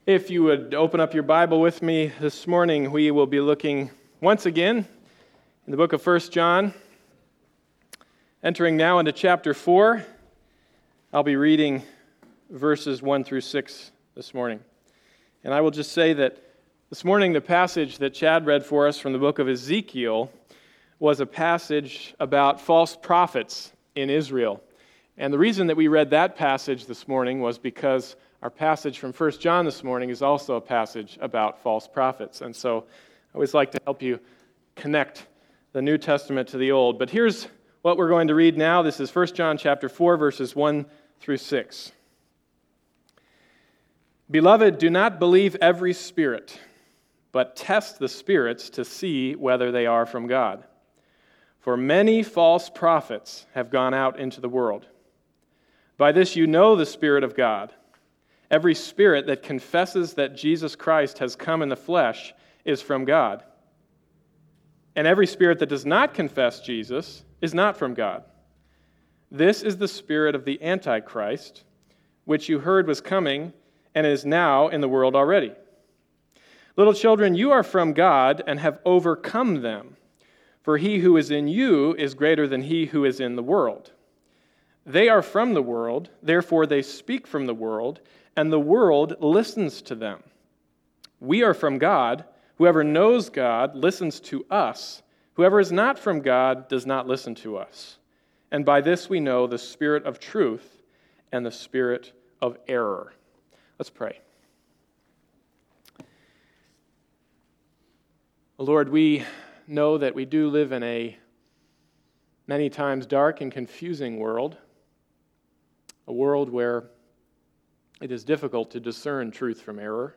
If you would open up your Bible with me this morning, we will be looking once again in the book of 1 John, entering now into chapter 4. I'll be reading verses 1 through 6 this morning. And I will just say that this morning the passage that Chad read for us from the book of Ezekiel was a passage about false prophets in Israel. And the reason that we read that passage this morning was because our passage from 1 John this morning is also a passage about false prophets. And so I always like to help you connect the New Testament to the Old. But here's what we're going to read now. This is 1 John chapter 4, verses 1 through 6. Beloved, do not believe every spirit, but test the spirits to see whether they are from God. For many false prophets have gone out into the world. By this you know the Spirit of God. Every spirit that confesses that Jesus Christ has come in the flesh is from God. And every spirit that does not confess Jesus is not from God. This is the spirit of the Antichrist, which you heard was coming and is now in the world already. Little children, you are from God and have overcome them, for he who is in you is greater than he who is in the world. They are from the world, therefore they speak from the world, and the world listens to them. We are from God. Whoever knows God listens to us. Whoever is not from God does not listen to us. And by this we know the spirit of truth and the spirit of error. Let's pray. Lord, we know that we do live in a many times dark and confusing world, a world where it is difficult to discern truth from error.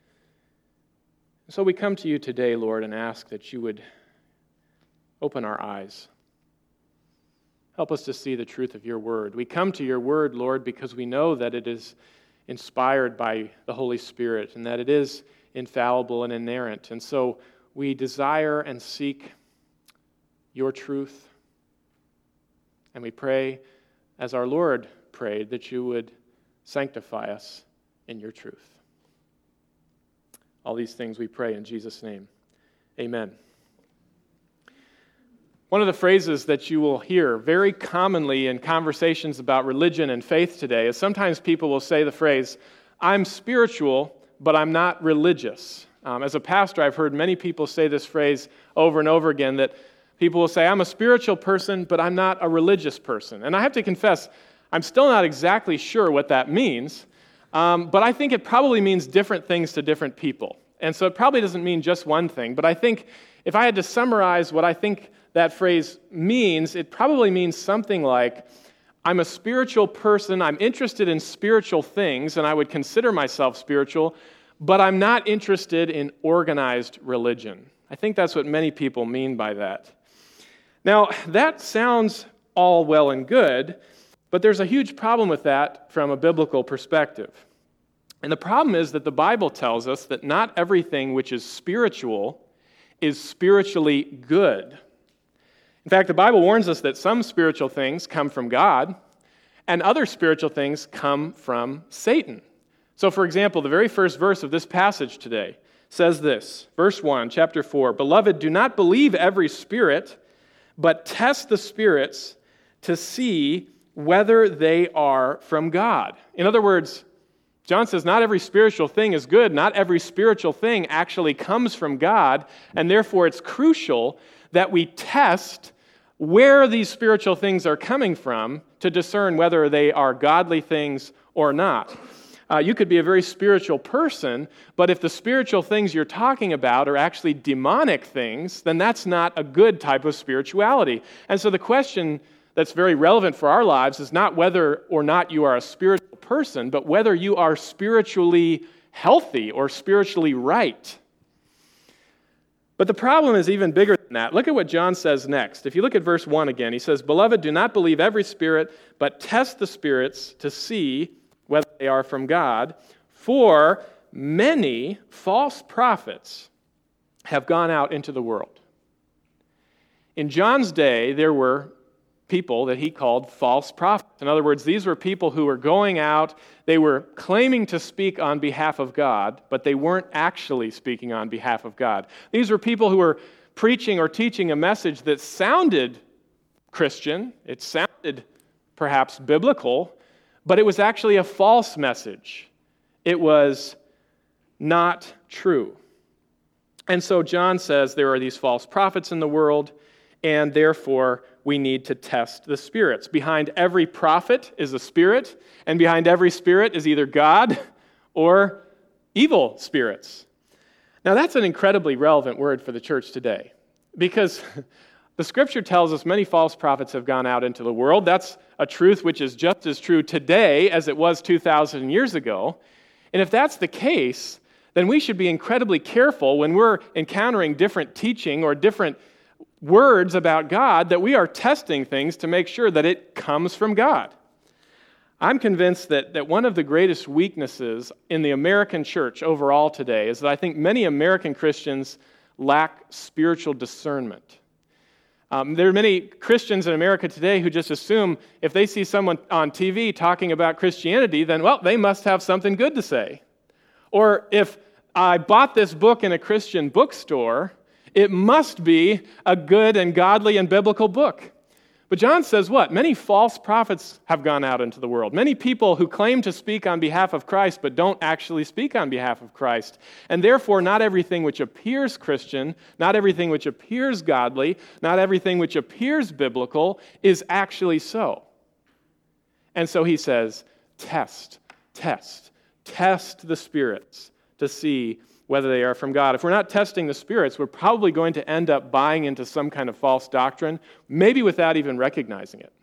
So we come to you today, Lord, and ask that you would open our eyes. Help us to see the truth of your word. We come to your word, Lord, because we know that it is inspired by the Holy Spirit and that it is infallible and inerrant. And so we desire and seek your truth. And we pray, as our Lord prayed, that you would sanctify us in your truth. All these things we pray in Jesus' name. Amen. One of the phrases that you will hear very commonly in conversations about religion and faith today is sometimes people will say the phrase, I'm spiritual, but I'm not religious. As a pastor, I've heard many people say this phrase over and over again, that people will say, I'm a spiritual person, but I'm not a religious person. And I have to confess, I'm still not exactly sure what that means, but I think it probably means different things to different people. And so it probably doesn't mean just one thing, but I think if I had to summarize what I think that phrase means, it probably means something like, I'm a spiritual person, I'm interested in spiritual things, and I would consider myself spiritual, but I'm not interested in organized religion. I think that's what many people mean by that. Now, that sounds all well and good, but there's a huge problem with that from a biblical perspective. And the problem is that the Bible tells us that not everything which is spiritual is spiritually good. In fact, the Bible warns us that some spiritual things come from God, and other spiritual things come from Satan. So, for example, the very first verse of this passage today says this, verse 1, chapter 4, Beloved, do not believe every spirit, but test the spirits to see whether they are from God. In other words, John says not every spiritual thing is good, not every spiritual thing actually comes from God, and therefore it's crucial that we test where these spiritual things are coming from to discern whether they are godly things or not. You could be a very spiritual person, but if the spiritual things you're talking about are actually demonic things, then that's not a good type of spirituality. And so the question that's very relevant for our lives is not whether or not you are a spiritual person, but whether you are spiritually healthy or spiritually right. But the problem is even bigger than that. Look at what John says next. If you look at verse 1 again, he says, Beloved, do not believe every spirit, but test the spirits to see whether they are from God, for many false prophets have gone out into the world. In John's day, there were people that he called false prophets. In other words, these were people who were going out, they were claiming to speak on behalf of God, but they weren't actually speaking on behalf of God. These were people who were preaching or teaching a message that sounded Christian, it sounded perhaps biblical, but it was actually a false message. It was not true. And so John says there are these false prophets in the world, and therefore we need to test the spirits. Behind every prophet is a spirit, and behind every spirit is either God or evil spirits. Now that's an incredibly relevant word for the church today, because the Scripture tells us many false prophets have gone out into the world. That's a truth which is just as true today as it was 2,000 years ago. And if that's the case, then we should be incredibly careful when we're encountering different teaching or different words about God, that we are testing things to make sure that it comes from God. I'm convinced that one of the greatest weaknesses in the American church overall today is that I think many American Christians lack spiritual discernment. There are many Christians in America today who just assume if they see someone on TV talking about Christianity, then, well, they must have something good to say. Or if I bought this book in a Christian bookstore, it must be a good and godly and biblical book. But John says what? Many false prophets have gone out into the world. Many people who claim to speak on behalf of Christ but don't actually speak on behalf of Christ. And therefore, not everything which appears Christian, not everything which appears godly, not everything which appears biblical is actually so. And so he says, test the spirits to see whether they are from God. If we're not testing the spirits, we're probably going to end up buying into some kind of false doctrine, maybe without even recognizing it.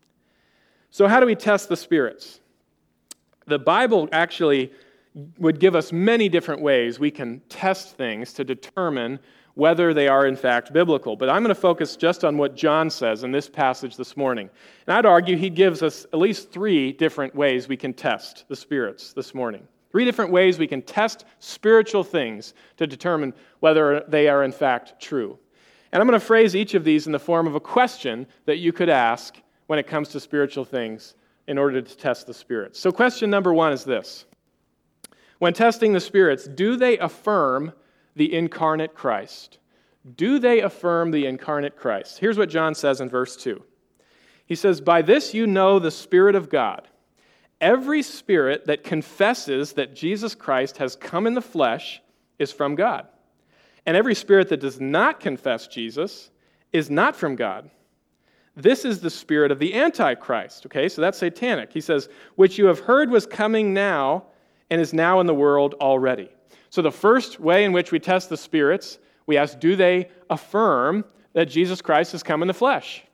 So how do we test the spirits? The Bible actually would give us many different ways we can test things to determine whether they are in fact biblical. But I'm going to focus just on what John says in this passage this morning. And I'd argue he gives us at least 3 different ways we can test the spirits this morning. 3 different ways we can test spiritual things to determine whether they are in fact true. And I'm going to phrase each of these in the form of a question that you could ask when it comes to spiritual things in order to test the spirits. So question number 1 is this. When testing the spirits, do they affirm the incarnate Christ? Do they affirm the incarnate Christ? Here's what John says in verse 2. He says, "By this you know the Spirit of God. Every spirit that confesses that Jesus Christ has come in the flesh is from God. And every spirit that does not confess Jesus is not from God. This is the spirit of the Antichrist." Okay, so that's satanic. He says, "which you have heard was coming now and is now in the world already." So the first way in which we test the spirits, we ask, do they affirm that Jesus Christ has come in the flesh?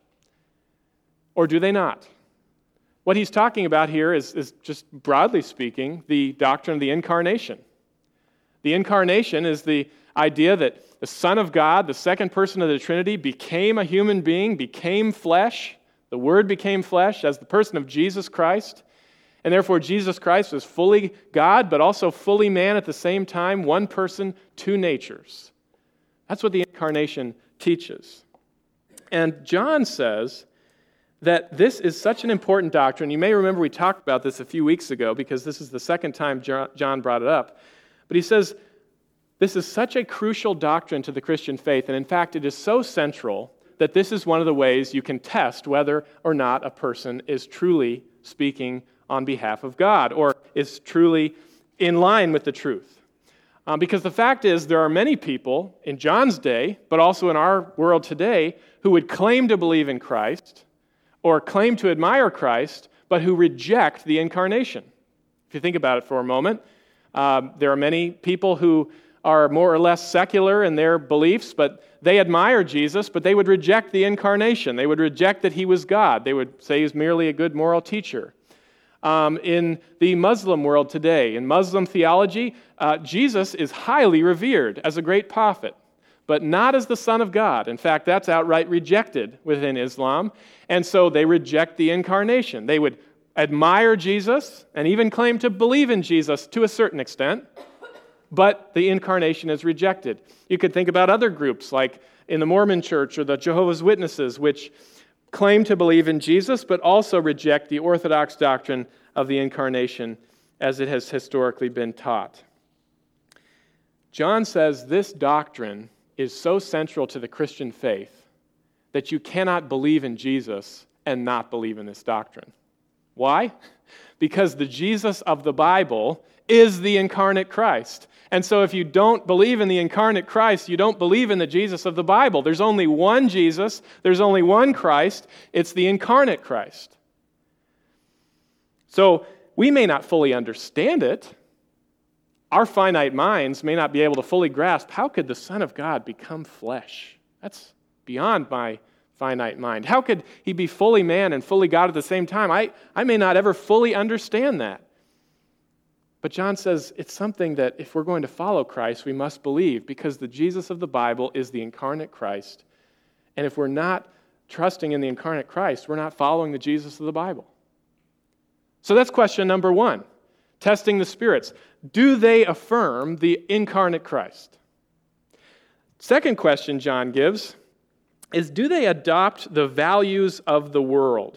Or do they not? What he's talking about here is just broadly speaking, the doctrine of the incarnation. The incarnation is the idea that the Son of God, the second person of the Trinity, became a human being, became flesh. The Word became flesh as the person of Jesus Christ. And therefore, Jesus Christ was fully God, but also fully man at the same time, one person, 2 natures. That's what the incarnation teaches. And John says that this is such an important doctrine. You may remember we talked about this a few weeks ago because this is the second time John brought it up. But he says this is such a crucial doctrine to the Christian faith, and in fact it is so central that this is one of the ways you can test whether or not a person is truly speaking on behalf of God or is truly in line with the truth. Because the fact is there are many people in John's day, but also in our world today, who would claim to believe in Christ or claim to admire Christ, but who reject the incarnation. If you think about it for a moment, there are many people who are more or less secular in their beliefs, but they admire Jesus, but they would reject the incarnation. They would reject that he was God. They would say he's merely a good moral teacher. In the Muslim world today, in Muslim theology, Jesus is highly revered as a great prophet, but not as the Son of God. In fact, that's outright rejected within Islam, and so they reject the incarnation. They would admire Jesus and even claim to believe in Jesus to a certain extent, but the incarnation is rejected. You could think about other groups like in the Mormon Church or the Jehovah's Witnesses, which claim to believe in Jesus, but also reject the orthodox doctrine of the incarnation as it has historically been taught. John says this doctrine is so central to the Christian faith that you cannot believe in Jesus and not believe in this doctrine. Why? Because the Jesus of the Bible is the incarnate Christ. And so if you don't believe in the incarnate Christ, you don't believe in the Jesus of the Bible. There's only one Jesus, there's only one Christ, it's the incarnate Christ. So we may not fully understand it. Our finite minds may not be able to fully grasp, how could the Son of God become flesh? That's beyond my finite mind. How could he be fully man and fully God at the same time? I may not ever fully understand that. But John says it's something that if we're going to follow Christ, we must believe, because the Jesus of the Bible is the incarnate Christ. And if we're not trusting in the incarnate Christ, we're not following the Jesus of the Bible. So that's question number one, testing the spirits. Do they affirm the incarnate Christ? Second question John gives is, do they adopt the values of the world?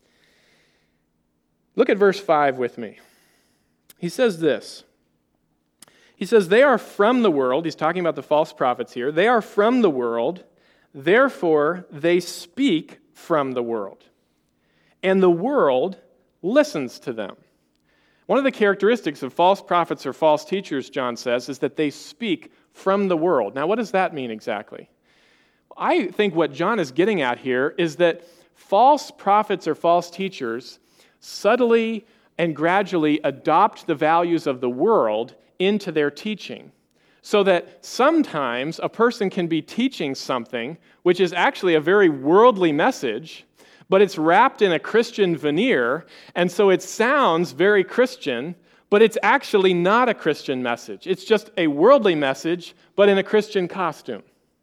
Look at verse 5 with me. He says this. He says, they are from the world. He's talking about the false prophets here. They are from the world, therefore they speak from the world. And the world listens to them. One of the characteristics of false prophets or false teachers, John says, is that they speak from the world. Now, what does that mean exactly? I think what John is getting at here is that false prophets or false teachers subtly and gradually adopt the values of the world into their teaching. So that sometimes a person can be teaching something which is actually a very worldly message, but it's wrapped in a Christian veneer, and so it sounds very Christian, but it's actually not a Christian message. It's just a worldly message, but in a Christian costume.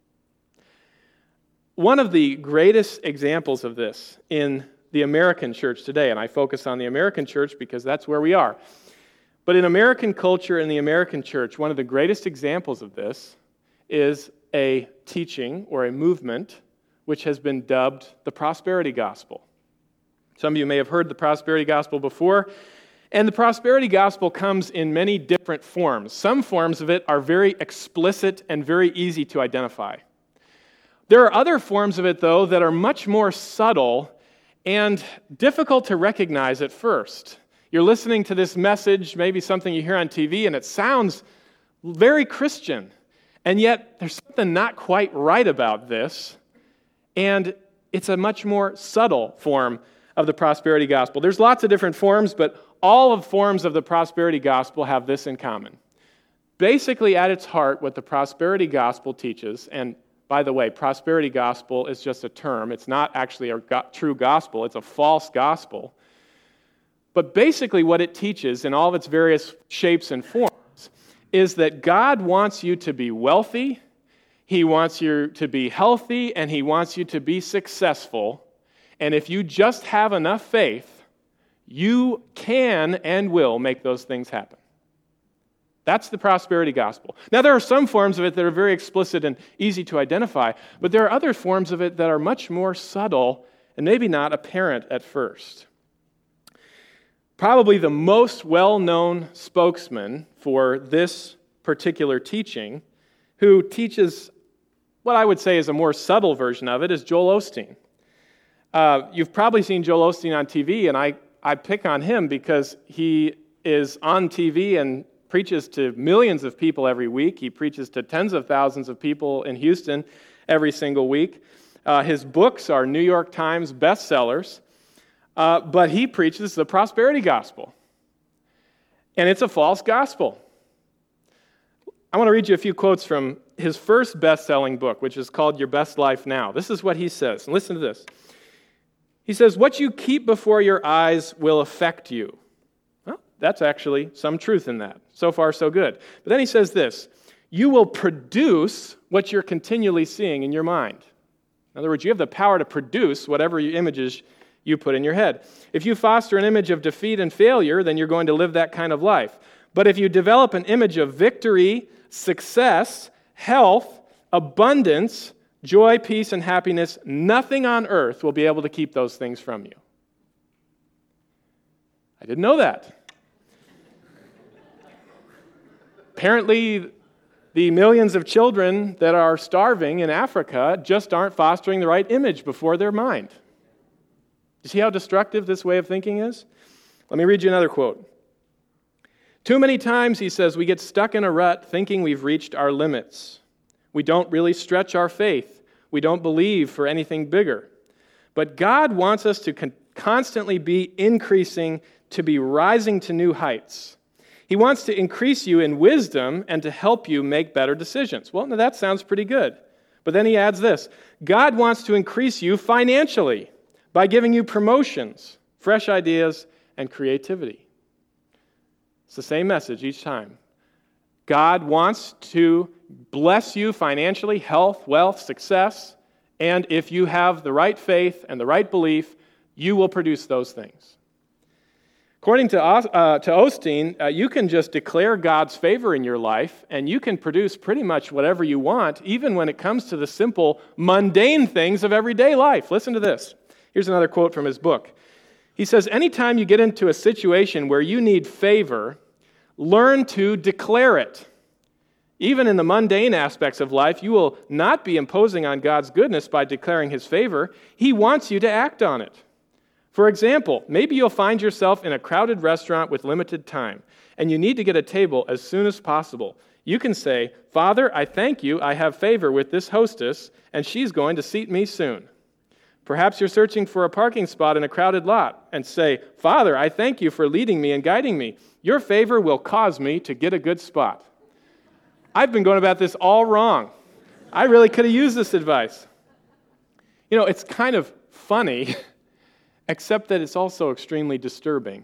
One of the greatest examples of this in the American church today, and I focus on the American church because that's where we are. But in American culture and the American church, one of the greatest examples of this is a teaching or a movement which has been dubbed the prosperity gospel. Some of you may have heard the prosperity gospel before, and the prosperity gospel comes in many different forms. Some forms of it are very explicit and very easy to identify. There are other forms of it, though, that are much more subtle and difficult to recognize at first. You're listening to this message, maybe something you hear on TV, and it sounds very Christian, and yet there's something not quite right about this, and it's a much more subtle form of the prosperity gospel. There's lots of different forms, but all of forms of the prosperity gospel have this in common. Basically, at its heart, what the prosperity gospel teaches, and by the way, prosperity gospel is just a term. It's not actually a true gospel. It's a false gospel. But basically what it teaches in all of its various shapes and forms is that God wants you to be wealthy, He wants you to be healthy, and He wants you to be successful. And if you just have enough faith, you can and will make those things happen. That's the prosperity gospel. Now, there are some forms of it that are very explicit and easy to identify, but there are other forms of it that are much more subtle and maybe not apparent at first. Probably the most well-known spokesman for this particular teaching, who teaches what I would say is a more subtle version of it, is Joel Osteen. You've probably seen Joel Osteen on TV, and I pick on him because he is on TV and preaches to millions of people every week. He preaches to tens of thousands of people in Houston every single week. His books are New York Times bestsellers, but he preaches the prosperity gospel. And it's a false gospel. I want to read you a few quotes from his first best-selling book, which is called Your Best Life Now. This is what he says, and listen to this. He says, "What you keep before your eyes will affect you." Well, that's actually some truth in that. So far, so good. But then he says this, "You will produce what you're continually seeing in your mind." In other words, you have the power to produce whatever images you put in your head. If you foster an image of defeat and failure, then you're going to live that kind of life. But if you develop an image of victory, success, health, abundance, joy, peace, and happiness, nothing on earth will be able to keep those things from you. I didn't know that. Apparently, the millions of children that are starving in Africa just aren't fostering the right image before their mind. You see how destructive this way of thinking is? Let me read you another quote. Too many times, he says, we get stuck in a rut thinking we've reached our limits. We don't really stretch our faith. We don't believe for anything bigger. But God wants us to constantly be increasing, to be rising to new heights. He wants to increase you in wisdom and to help you make better decisions. Well, now that sounds pretty good. But then he adds this. God wants to increase you financially by giving you promotions, fresh ideas, and creativity. It's the same message each time. God wants to bless you financially, health, wealth, success, and if you have the right faith and the right belief, you will produce those things. According to Osteen, you can just declare God's favor in your life, and you can produce pretty much whatever you want, even when it comes to the simple, mundane things of everyday life. Listen to this. Here's another quote from his book. He says, anytime you get into a situation where you need favor, learn to declare it. Even in the mundane aspects of life, you will not be imposing on God's goodness by declaring his favor. He wants you to act on it. For example, maybe you'll find yourself in a crowded restaurant with limited time, and you need to get a table as soon as possible. You can say, Father, I thank you, I have favor with this hostess, and she's going to seat me soon. Perhaps you're searching for a parking spot in a crowded lot, and say, Father, I thank you for leading me and guiding me. Your favor will cause me to get a good spot. I've been going about this all wrong. I really could have used this advice. You know, it's kind of funny, except that it's also extremely disturbing.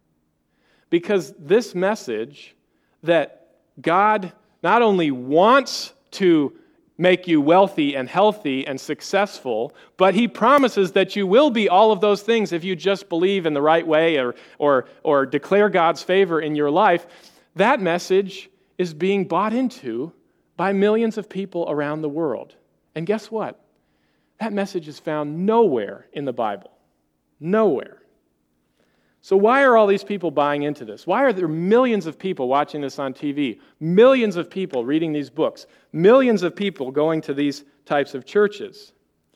Because this message that God not only wants to make you wealthy and healthy and successful, but he promises that you will be all of those things if you just believe in the right way or declare God's favor in your life, that message is being bought into by millions of people around the world. And guess what? That message is found nowhere in the Bible. Nowhere. So why are all these people buying into this? Why are there millions of people watching this on TV? Millions of people reading these books? Millions of people going to these types of churches?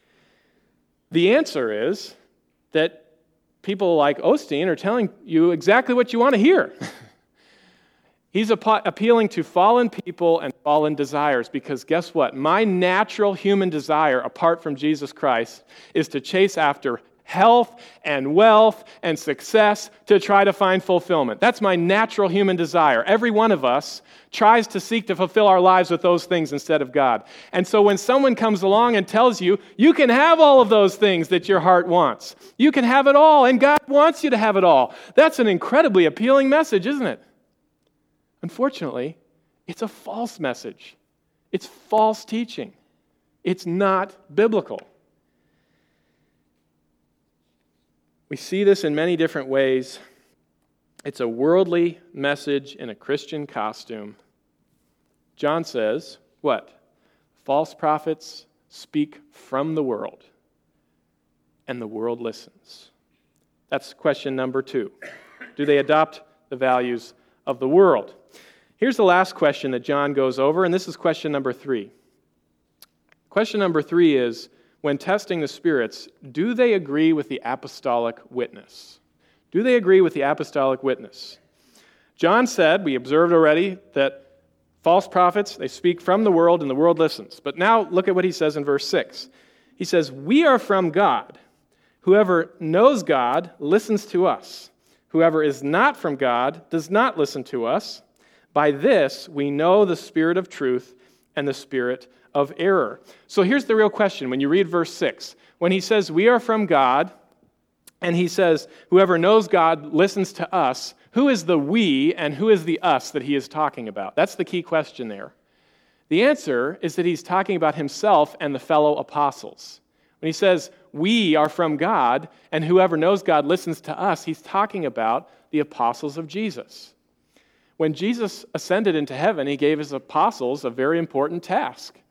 The answer is that people like Osteen are telling you exactly what you want to hear. He's appealing to fallen people and fallen desires because guess what? My natural human desire, apart from Jesus Christ, is to chase after health and wealth and success to try to find fulfillment. That's my natural human desire. Every one of us tries to seek to fulfill our lives with those things instead of God. And so when someone comes along and tells you, you can have all of those things that your heart wants. You can have it all, and God wants you to have it all. That's an incredibly appealing message, isn't it? Unfortunately, it's a false message. It's false teaching. It's not biblical. We see this in many different ways. It's a worldly message in a Christian costume. John says, what? False prophets speak from the world, and the world listens. That's question number 2. Do they adopt the values of the world? Here's the last question that John goes over, and this is question number 3. Question number 3 is, when testing the spirits, do they agree with the apostolic witness? Do they agree with the apostolic witness? John said, we observed already, that false prophets, they speak from the world and the world listens. But now look at what he says in verse 6. He says, we are from God. Whoever knows God listens to us. Whoever is not from God does not listen to us. By this we know the spirit of truth and the spirit of error. So here's the real question when you read verse 6. When he says, we are from God, and he says, whoever knows God listens to us, who is the we and who is the us that he is talking about? That's the key question there. The answer is that he's talking about himself and the fellow apostles. When he says, we are from God, and whoever knows God listens to us, he's talking about the apostles of Jesus. When Jesus ascended into heaven, he gave his apostles a very important task.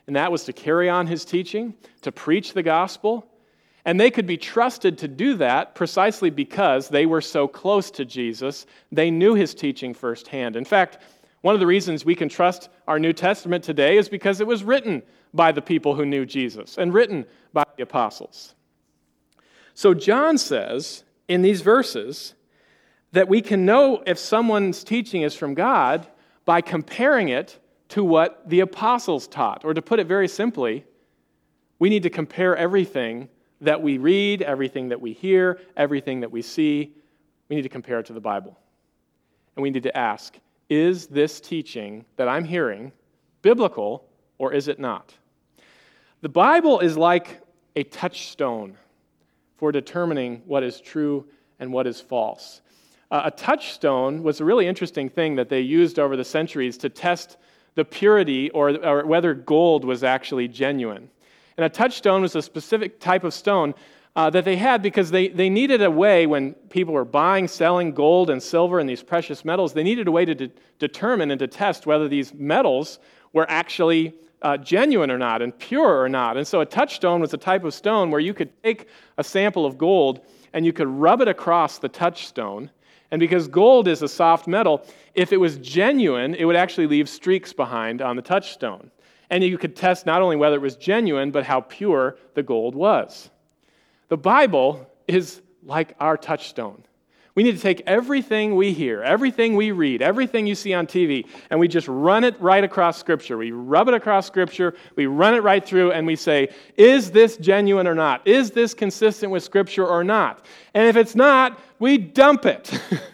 and that was to carry on his teaching, to preach the gospel. And they could be trusted to do that precisely because they were so close to Jesus. They knew his teaching firsthand. In fact, one of the reasons we can trust our New Testament today is because it was written by the people who knew Jesus and written by the apostles. So John says in these verses that we can know if someone's teaching is from God by comparing it to what the apostles taught. Or to put it very simply, we need to compare everything that we read, everything that we hear, everything that we see. We need to compare it to the Bible. And we need to ask, is this teaching that I'm hearing biblical or is it not? The Bible is like a touchstone for determining what is true and what is false. A touchstone was a really interesting thing that they used over the centuries to test the purity or whether gold was actually genuine. And a touchstone was a specific type of stone that they had because they needed a way when people were buying, selling gold and silver and these precious metals, they needed a way to determine and to test whether these metals were actually genuine or not and pure or not. And so a touchstone was a type of stone where you could take a sample of gold and you could rub it across the touchstone. And because gold is a soft metal, if it was genuine, it would actually leave streaks behind on the touchstone. And you could test not only whether it was genuine, but how pure the gold was. The Bible is like our touchstone. We need to take everything we hear, everything we read, everything you see on TV, and we just run it right across Scripture. We rub it across Scripture, we run it right through, and we say, is this genuine or not? Is this consistent with Scripture or not? And if it's not, we dump it.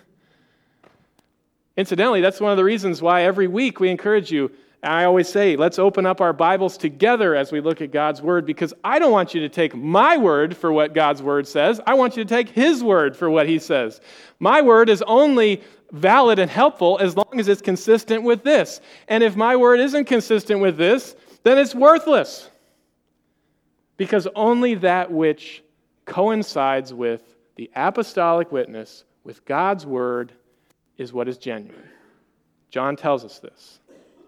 Incidentally, that's one of the reasons why every week we encourage you. I always say, let's open up our Bibles together as we look at God's Word, because I don't want you to take my word for what God's Word says. I want you to take His word for what He says. My word is only valid and helpful as long as it's consistent with this. And if my word isn't consistent with this, then it's worthless. Because only that which coincides with the apostolic witness, with God's Word, is what is genuine. John tells us this.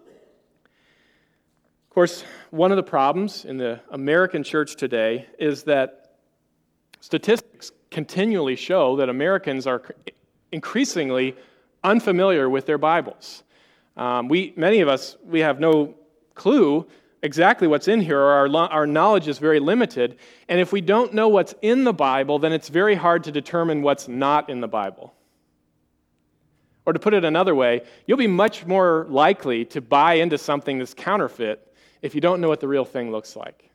Of course, one of the problems in the American church today is that statistics continually show that Americans are increasingly unfamiliar with their Bibles. Many of us, we have no clue exactly what's in here, or our knowledge is very limited. And if we don't know what's in the Bible, then it's very hard to determine what's not in the Bible. Or to put it another way, you'll be much more likely to buy into something that's counterfeit if you don't know what the real thing looks like.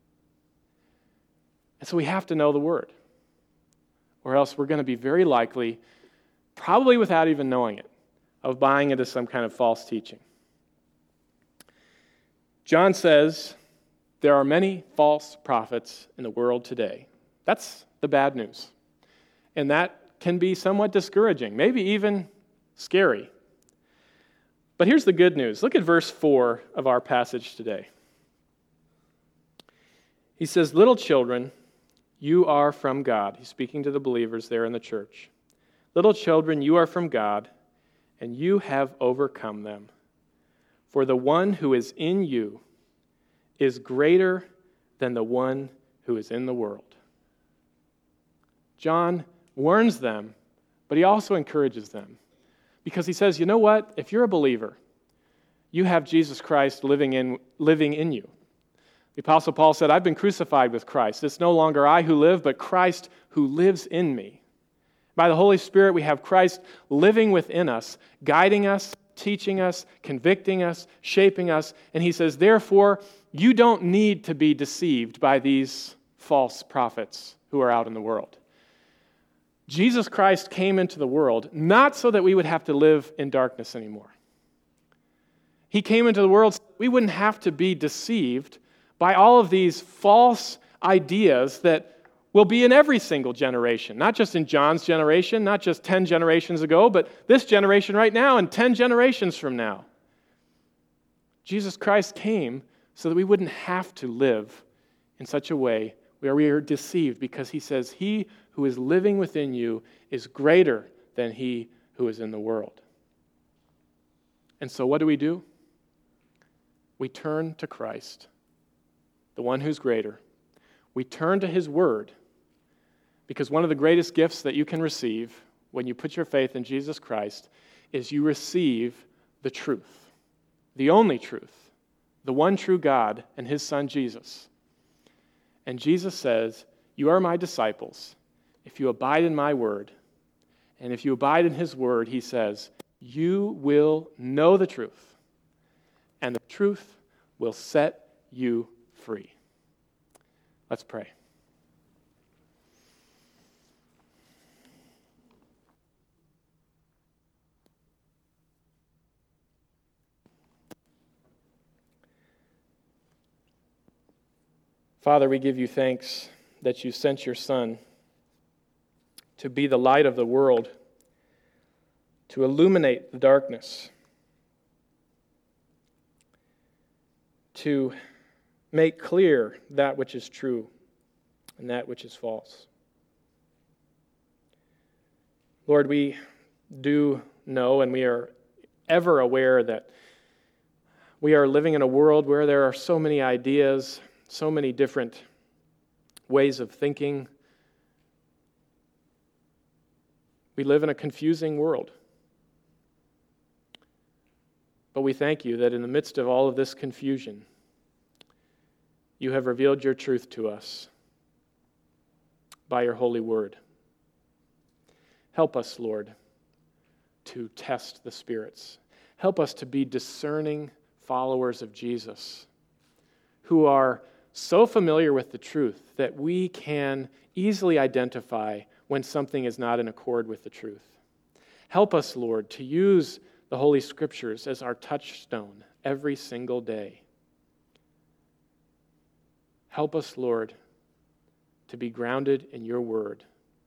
And so we have to know the Word, or else we're going to be very likely, probably without even knowing it, of buying into some kind of false teaching. John says there are many false prophets in the world today. That's the bad news. And that can be somewhat discouraging, maybe even scary. But here's the good news. Look at verse 4 of our passage today. He says, "Little children, you are from God." He's speaking to the believers there in the church. "Little children, you are from God, and you have overcome them. For the one who is in you is greater than the one who is in the world." John warns them, but he also encourages them. Because he says, you know what? If you're a believer, you have Jesus Christ living in you. The Apostle Paul said, I've been crucified with Christ. It's no longer I who live, but Christ who lives in me. By the Holy Spirit, we have Christ living within us, guiding us, teaching us, convicting us, shaping us. And he says, therefore, you don't need to be deceived by these false prophets who are out in the world. Jesus Christ came into the world not so that we would have to live in darkness anymore. He came into the world so that we wouldn't have to be deceived by all of these false ideas that will be in every single generation, not just in John's generation, not just 10 generations ago, but this generation right now and 10 generations from now. Jesus Christ came so that we wouldn't have to live in such a way where we are deceived, because he says, he who is living within you is greater than he who is in the world. And so what do? We turn to Christ the one who's greater. We turn to his word, because one of the greatest gifts that you can receive when you put your faith in Jesus Christ is you receive the truth, the only truth, the one true God and his Son Jesus. And Jesus says, "You are my disciples if you abide in my word." And if you abide in his word, he says, you will know the truth, and the truth will set you free. Let's pray. Father, we give you thanks that you sent your Son to be the light of the world, to illuminate the darkness, to make clear that which is true and that which is false. Lord, we do know and we are ever aware that we are living in a world where there are so many ideas, so many different ways of thinking. We live in a confusing world. But we thank you that in the midst of all of this confusion, you have revealed your truth to us by your holy word. Help us, Lord, to test the spirits. Help us to be discerning followers of Jesus who are so familiar with the truth that we can easily identify when something is not in accord with the truth. Help us, Lord, to use the Holy Scriptures as our touchstone every single day. Help us, Lord, to be grounded in your word.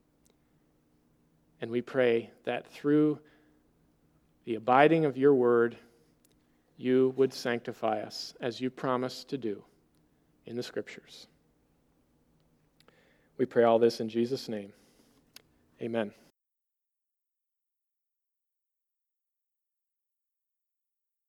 And we pray that through the abiding of your word, you would sanctify us as you promised to do in the Scriptures. We pray all this in Jesus' name. Amen.